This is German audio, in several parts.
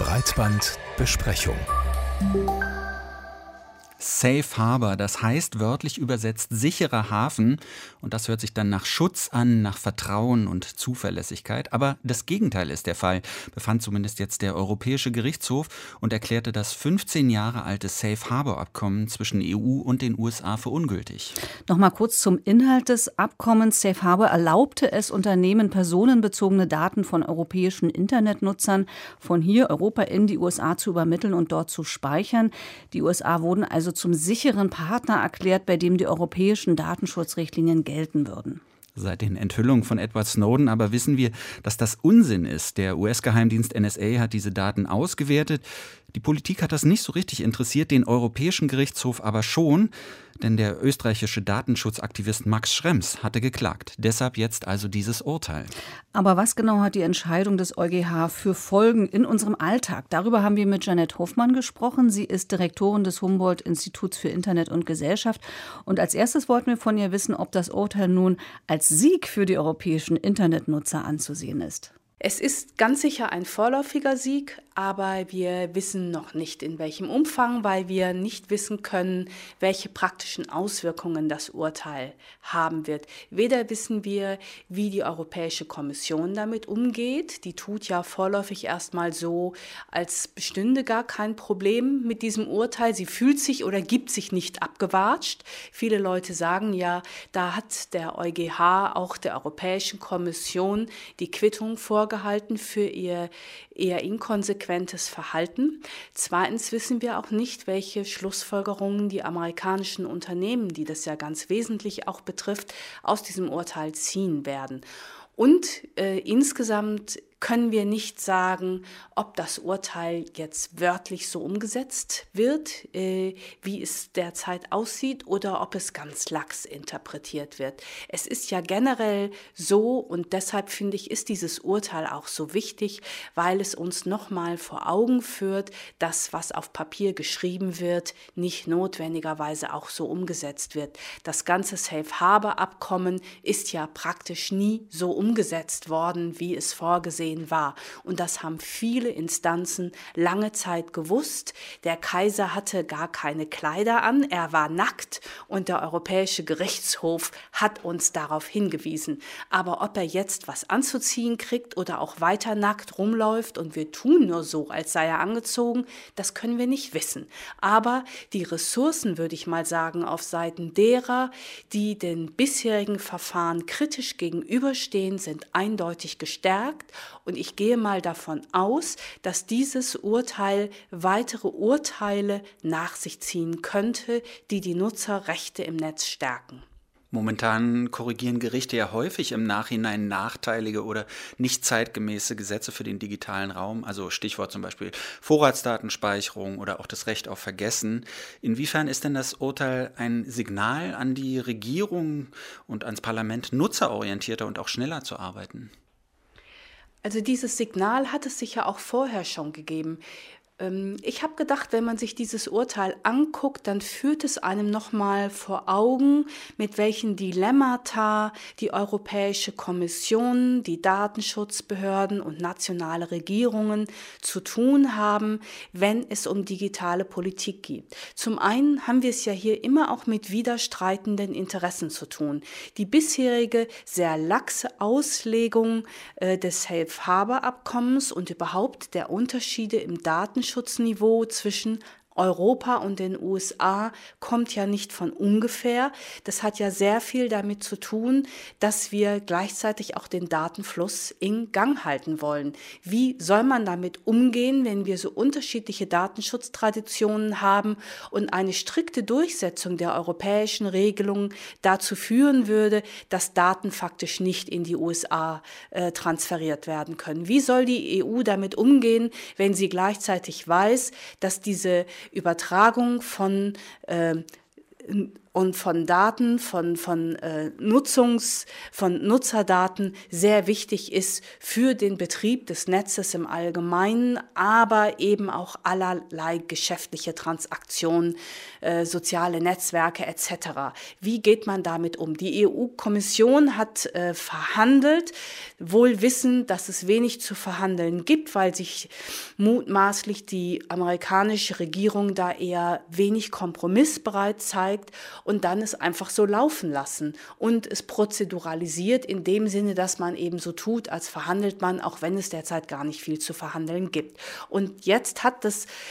Breitbandbesprechung. Safe Harbor, das heißt wörtlich übersetzt sicherer Hafen. Und das hört sich dann nach Schutz an, nach Vertrauen und Zuverlässigkeit. Aber das Gegenteil ist der Fall, befand zumindest jetzt der Europäische Gerichtshof und erklärte das 15 Jahre alte Safe Harbor Abkommen zwischen EU und den USA für ungültig. Nochmal kurz zum Inhalt des Abkommens. Safe Harbor erlaubte es Unternehmen, personenbezogene Daten von europäischen Internetnutzern von hier, Europa, in die USA zu übermitteln und dort zu speichern. Die USA wurden also zum sicheren Partner erklärt, bei dem die europäischen Datenschutzrichtlinien gelten würden. Seit den Enthüllungen von Edward Snowden aber wissen wir, dass das Unsinn ist. Der US-Geheimdienst NSA hat diese Daten ausgewertet. Die Politik hat das nicht so richtig interessiert, den Europäischen Gerichtshof aber schon. Denn der österreichische Datenschutzaktivist Max Schrems hatte geklagt. Deshalb jetzt also dieses Urteil. Aber was genau hat die Entscheidung des EuGH für Folgen in unserem Alltag? Darüber haben wir mit Jeanette Hofmann gesprochen. Sie ist Direktorin des Humboldt-Instituts für Internet und Gesellschaft. Und als erstes wollten wir von ihr wissen, ob das Urteil nun als Sieg für die europäischen Internetnutzer anzusehen ist. Es ist ganz sicher ein vorläufiger Sieg, aber wir wissen noch nicht, in welchem Umfang, weil wir nicht wissen können, welche praktischen Auswirkungen das Urteil haben wird. Weder wissen wir, wie die Europäische Kommission damit umgeht. Die tut ja vorläufig erstmal so, als bestünde gar kein Problem mit diesem Urteil. Sie fühlt sich oder gibt sich nicht abgewatscht. Viele Leute sagen ja, da hat der EuGH auch der Europäischen Kommission die Quittung vorgehalten für ihr eher inkonsequentes Verhalten. Zweitens wissen wir auch nicht, welche Schlussfolgerungen die amerikanischen Unternehmen, die das ja ganz wesentlich auch betrifft, aus diesem Urteil ziehen werden. Und insgesamt können wir nicht sagen, ob das Urteil jetzt wörtlich so umgesetzt wird, wie es derzeit aussieht, oder ob es ganz lax interpretiert wird. Es ist ja generell so, und deshalb finde ich, ist dieses Urteil auch so wichtig, weil es uns nochmal vor Augen führt, dass was auf Papier geschrieben wird, nicht notwendigerweise auch so umgesetzt wird. Das ganze Safe Harbor Abkommen ist ja praktisch nie so umgesetzt worden, wie es vorgesehen war. Und das haben viele Instanzen lange Zeit gewusst. Der Kaiser hatte gar keine Kleider an, er war nackt und der Europäische Gerichtshof hat uns darauf hingewiesen. Aber ob er jetzt was anzuziehen kriegt oder auch weiter nackt rumläuft und wir tun nur so, als sei er angezogen, das können wir nicht wissen. Aber die Ressourcen, würde ich mal sagen, auf Seiten derer, die den bisherigen Verfahren kritisch gegenüberstehen, sind eindeutig gestärkt. Und ich gehe mal davon aus, dass dieses Urteil weitere Urteile nach sich ziehen könnte, die die Nutzerrechte im Netz stärken. Momentan korrigieren Gerichte ja häufig im Nachhinein nachteilige oder nicht zeitgemäße Gesetze für den digitalen Raum, also Stichwort zum Beispiel Vorratsdatenspeicherung oder auch das Recht auf Vergessen. Inwiefern ist denn das Urteil ein Signal an die Regierung und ans Parlament, nutzerorientierter und auch schneller zu arbeiten? Also dieses Signal hat es sich ja auch vorher schon gegeben. Ich habe gedacht, wenn man sich dieses Urteil anguckt, dann führt es einem nochmal vor Augen, mit welchen Dilemmata die Europäische Kommission, die Datenschutzbehörden und nationale Regierungen zu tun haben, wenn es um digitale Politik geht. Zum einen haben wir es ja hier immer auch mit widerstreitenden Interessen zu tun. Die bisherige sehr laxe Auslegung des Safe Harbor Abkommens und überhaupt der Unterschiede im Datenschutzniveau zwischen Europa und den USA kommt ja nicht von ungefähr. Das hat ja sehr viel damit zu tun, dass wir gleichzeitig auch den Datenfluss in Gang halten wollen. Wie soll man damit umgehen, wenn wir so unterschiedliche Datenschutztraditionen haben und eine strikte Durchsetzung der europäischen Regelungen dazu führen würde, dass Daten faktisch nicht in die USA transferiert werden können? Wie soll die EU damit umgehen, wenn sie gleichzeitig weiß, dass diese Übertragung von und von Daten, von Nutzerdaten sehr wichtig ist für den Betrieb des Netzes im Allgemeinen, aber eben auch allerlei geschäftliche Transaktionen, soziale Netzwerke etc. Wie geht man damit um? Die EU-Kommission hat verhandelt, wohl wissend, dass es wenig zu verhandeln gibt, weil sich mutmaßlich die amerikanische Regierung da eher wenig kompromissbereit zeigt und dann es einfach so laufen lassen und es prozeduralisiert in dem Sinne, dass man eben so tut, als verhandelt man, auch wenn es derzeit gar nicht viel zu verhandeln gibt. Und jetzt hat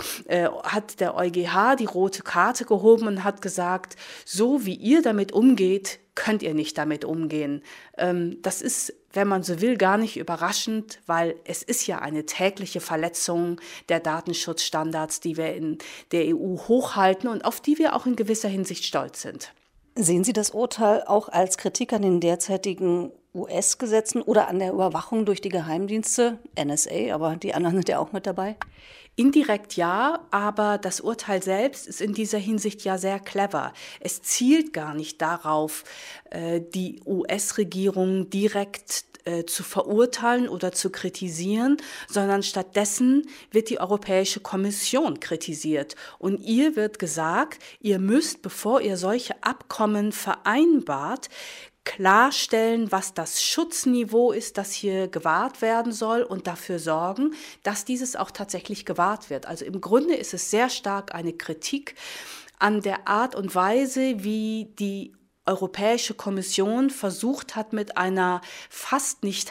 der EuGH die rote Karte gehoben und hat gesagt, so wie ihr damit umgeht, könnt ihr nicht damit umgehen. Das ist, wenn man so will, gar nicht überraschend, weil es ist ja eine tägliche Verletzung der Datenschutzstandards, die wir in der EU hochhalten und auf die wir auch in gewisser Hinsicht stolz sind. Sehen Sie das Urteil auch als Kritik an den derzeitigen US-Gesetzen oder an der Überwachung durch die Geheimdienste, NSA, aber die anderen sind ja auch mit dabei? Indirekt ja, aber das Urteil selbst ist in dieser Hinsicht ja sehr clever. Es zielt gar nicht darauf, die US-Regierung direkt zu verurteilen oder zu kritisieren, sondern stattdessen wird die Europäische Kommission kritisiert. Und ihr wird gesagt, ihr müsst, bevor ihr solche Abkommen vereinbart, klarstellen, was das Schutzniveau ist, das hier gewahrt werden soll und dafür sorgen, dass dieses auch tatsächlich gewahrt wird. Also im Grunde ist es sehr stark eine Kritik an der Art und Weise, wie die Europäische Kommission versucht hat, mit einer fast nicht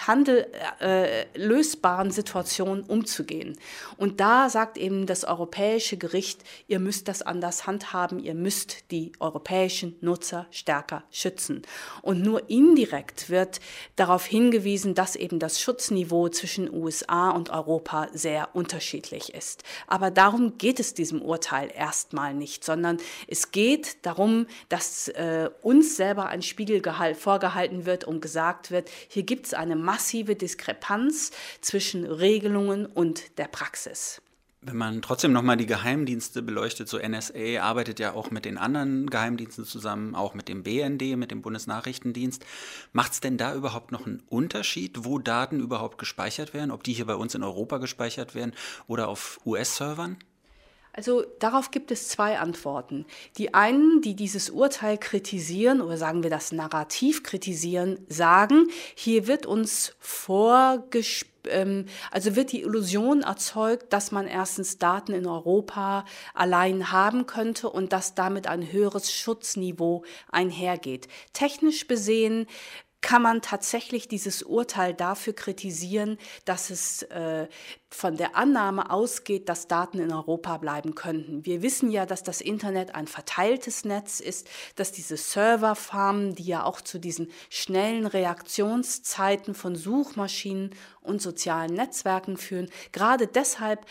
lösbaren Situation umzugehen. Und da sagt eben das Europäische Gericht, ihr müsst das anders handhaben, ihr müsst die europäischen Nutzer stärker schützen. Und nur indirekt wird darauf hingewiesen, dass eben das Schutzniveau zwischen USA und Europa sehr unterschiedlich ist. Aber darum geht es diesem Urteil erstmal nicht, sondern es geht darum, dass uns selber ein Spiegel vorgehalten wird und gesagt wird, hier gibt es eine massive Diskrepanz zwischen Regelungen und der Praxis. Wenn man trotzdem nochmal die Geheimdienste beleuchtet, so NSA arbeitet ja auch mit den anderen Geheimdiensten zusammen, auch mit dem BND, mit dem Bundesnachrichtendienst. Macht es denn da überhaupt noch einen Unterschied, wo Daten überhaupt gespeichert werden? Ob die hier bei uns in Europa gespeichert werden oder auf US-Servern? Also darauf gibt es zwei Antworten. Die einen, die dieses Urteil kritisieren oder sagen wir das Narrativ kritisieren, sagen, hier wird uns also wird die Illusion erzeugt, dass man erstens Daten in Europa allein haben könnte und dass damit ein höheres Schutzniveau einhergeht. Technisch besehen kann man tatsächlich dieses Urteil dafür kritisieren, dass es von der Annahme ausgeht, dass Daten in Europa bleiben könnten. Wir wissen ja, dass das Internet ein verteiltes Netz ist, dass diese Serverfarmen, die ja auch zu diesen schnellen Reaktionszeiten von Suchmaschinen und sozialen Netzwerken führen, gerade deshalb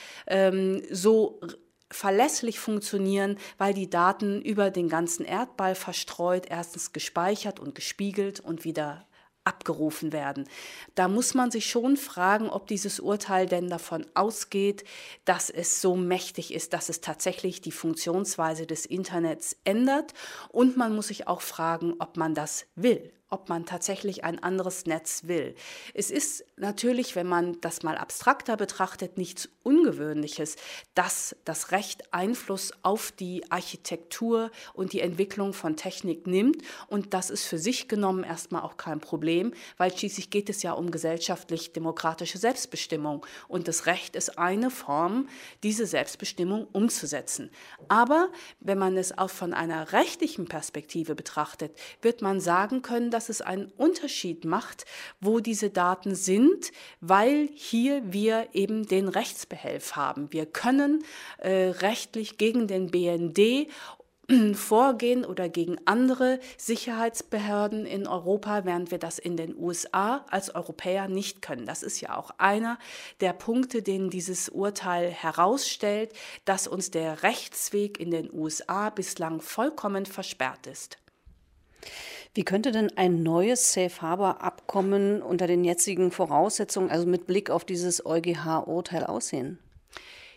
so verlässlich funktionieren, weil die Daten über den ganzen Erdball verstreut, erstens gespeichert und gespiegelt und wieder abgerufen werden. Da muss man sich schon fragen, ob dieses Urteil denn davon ausgeht, dass es so mächtig ist, dass es tatsächlich die Funktionsweise des Internets ändert. Und man muss sich auch fragen, ob man das will, ob man tatsächlich ein anderes Netz will. Es ist natürlich, wenn man das mal abstrakter betrachtet, nichts Ungewöhnliches, dass das Recht Einfluss auf die Architektur und die Entwicklung von Technik nimmt. Und das ist für sich genommen erstmal auch kein Problem, weil schließlich geht es ja um gesellschaftlich-demokratische Selbstbestimmung. Und das Recht ist eine Form, diese Selbstbestimmung umzusetzen. Aber wenn man es auch von einer rechtlichen Perspektive betrachtet, wird man sagen können, dass es einen Unterschied macht, wo diese Daten sind, weil hier wir eben den Rechtsbehelf haben. Wir können rechtlich gegen den BND vorgehen oder gegen andere Sicherheitsbehörden in Europa, während wir das in den USA als Europäer nicht können. Das ist ja auch einer der Punkte, den dieses Urteil herausstellt, dass uns der Rechtsweg in den USA bislang vollkommen versperrt ist. Wie könnte denn ein neues Safe-Harbor-Abkommen unter den jetzigen Voraussetzungen, also mit Blick auf dieses EuGH-Urteil, aussehen?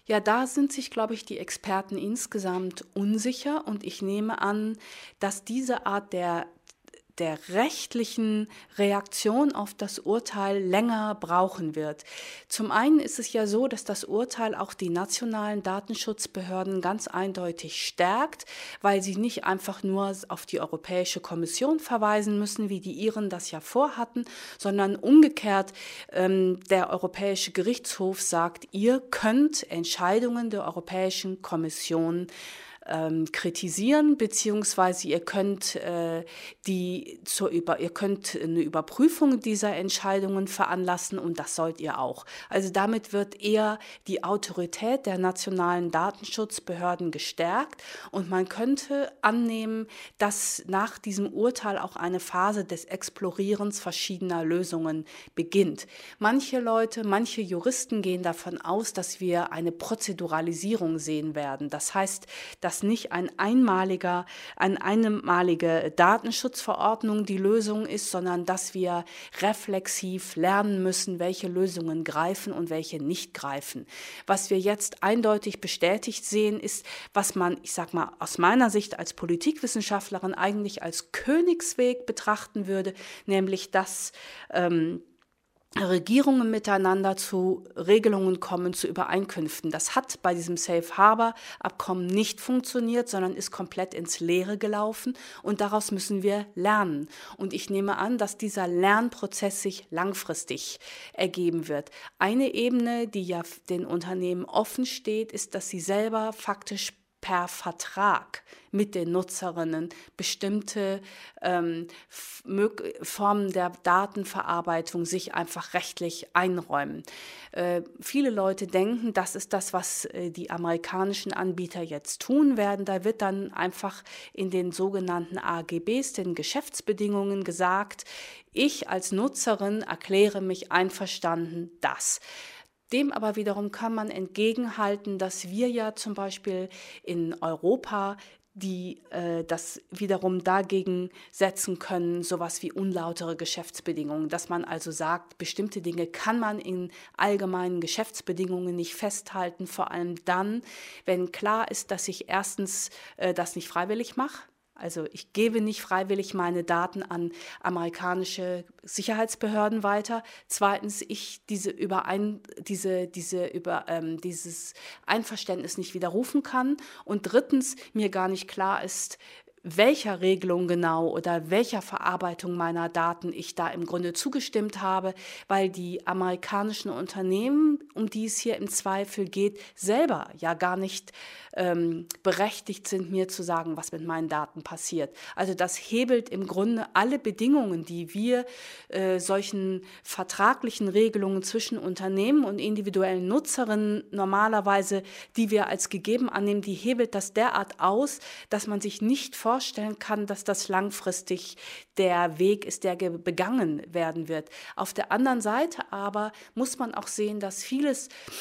Ja, da sind sich, glaube ich, die Experten insgesamt unsicher und ich nehme an, dass diese Art der rechtlichen Reaktion auf das Urteil länger brauchen wird. Zum einen ist es ja so, dass das Urteil auch die nationalen Datenschutzbehörden ganz eindeutig stärkt, weil sie nicht einfach nur auf die Europäische Kommission verweisen müssen, wie die Iren das ja vorhatten, sondern umgekehrt der Europäische Gerichtshof sagt, ihr könnt Entscheidungen der Europäischen Kommission kritisieren, beziehungsweise ihr könnt eine Überprüfung dieser Entscheidungen veranlassen und das sollt ihr auch. Also damit wird eher die Autorität der nationalen Datenschutzbehörden gestärkt und man könnte annehmen, dass nach diesem Urteil auch eine Phase des Explorierens verschiedener Lösungen beginnt. Manche Juristen gehen davon aus, dass wir eine Prozeduralisierung sehen werden. Das heißt, dass nicht eine einmalige Datenschutzverordnung die Lösung ist, sondern dass wir reflexiv lernen müssen, welche Lösungen greifen und welche nicht greifen. Was wir jetzt eindeutig bestätigt sehen, ist, was man, ich sag mal, aus meiner Sicht als Politikwissenschaftlerin eigentlich als Königsweg betrachten würde, nämlich dass Regierungen miteinander zu Regelungen kommen, zu Übereinkünften. Das hat bei diesem Safe Harbor Abkommen nicht funktioniert, sondern ist komplett ins Leere gelaufen und daraus müssen wir lernen. Und ich nehme an, dass dieser Lernprozess sich langfristig ergeben wird. Eine Ebene, die ja den Unternehmen offen steht, ist, dass sie selber faktisch per Vertrag mit den Nutzerinnen bestimmte Formen der Datenverarbeitung sich einfach rechtlich einräumen. Viele Leute denken, das ist das, was die amerikanischen Anbieter jetzt tun werden. Da wird dann einfach in den sogenannten AGBs, den Geschäftsbedingungen gesagt, ich als Nutzerin erkläre mich einverstanden, dass. Dem aber wiederum kann man entgegenhalten, dass wir ja zum Beispiel in Europa das wiederum dagegen setzen können, sowas wie unlautere Geschäftsbedingungen, dass man also sagt, bestimmte Dinge kann man in allgemeinen Geschäftsbedingungen nicht festhalten, vor allem dann, wenn klar ist, dass ich erstens das nicht freiwillig mache. Also ich gebe nicht freiwillig meine Daten an amerikanische Sicherheitsbehörden weiter. Zweitens, ich dieses Einverständnis nicht widerrufen kann. Und drittens, mir gar nicht klar ist, welcher Regelung genau oder welcher Verarbeitung meiner Daten ich da im Grunde zugestimmt habe, weil die amerikanischen Unternehmen, um die es hier im Zweifel geht, selber ja gar nicht berechtigt sind, mir zu sagen, was mit meinen Daten passiert. Also das hebelt im Grunde alle Bedingungen, die wir solchen vertraglichen Regelungen zwischen Unternehmen und individuellen Nutzerinnen normalerweise, die wir als gegeben annehmen, die hebelt das derart aus, dass man sich nicht vorstellen kann, dass das langfristig der Weg ist, der begangen werden wird. Auf der anderen Seite aber muss man auch sehen, dass viele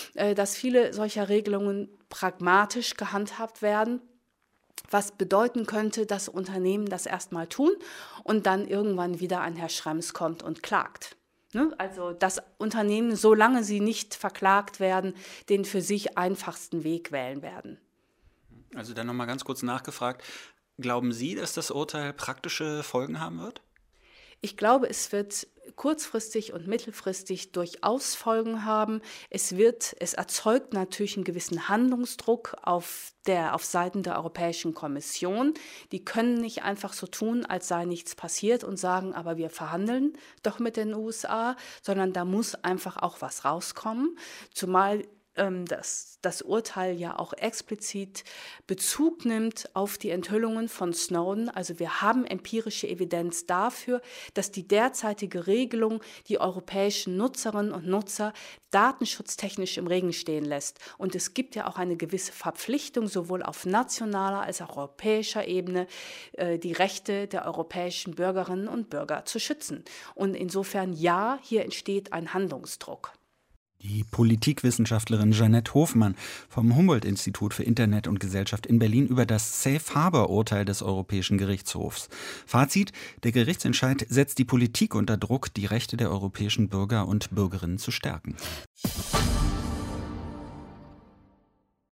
solcher Regelungen pragmatisch gehandhabt werden, was bedeuten könnte, dass Unternehmen das erstmal tun und dann irgendwann wieder ein Herr Schrems kommt und klagt. Also dass Unternehmen, solange sie nicht verklagt werden, den für sich einfachsten Weg wählen werden. Also dann nochmal ganz kurz nachgefragt, glauben Sie, dass das Urteil praktische Folgen haben wird? Ich glaube, es wird kurzfristig und mittelfristig durchaus Folgen haben. Es erzeugt natürlich einen gewissen Handlungsdruck auf Seiten der Europäischen Kommission. Die können nicht einfach so tun, als sei nichts passiert und sagen, aber wir verhandeln doch mit den USA, sondern da muss einfach auch was rauskommen, zumal das Urteil ja auch explizit Bezug nimmt auf die Enthüllungen von Snowden. Also wir haben empirische Evidenz dafür, dass die derzeitige Regelung die europäischen Nutzerinnen und Nutzer datenschutztechnisch im Regen stehen lässt. Und es gibt ja auch eine gewisse Verpflichtung, sowohl auf nationaler als auch europäischer Ebene, die Rechte der europäischen Bürgerinnen und Bürger zu schützen. Und insofern ja, hier entsteht ein Handlungsdruck. Die Politikwissenschaftlerin Jeanette Hofmann vom Humboldt-Institut für Internet und Gesellschaft in Berlin über das Safe-Harbor-Urteil des Europäischen Gerichtshofs. Fazit: Der Gerichtsentscheid setzt die Politik unter Druck, die Rechte der europäischen Bürger und Bürgerinnen zu stärken.